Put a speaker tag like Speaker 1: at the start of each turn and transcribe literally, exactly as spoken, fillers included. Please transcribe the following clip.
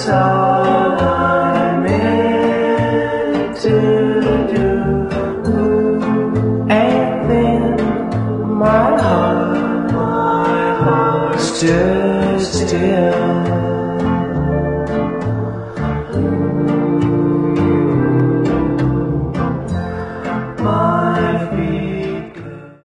Speaker 1: that's all I meant to do. And then my heart, my heart stood still.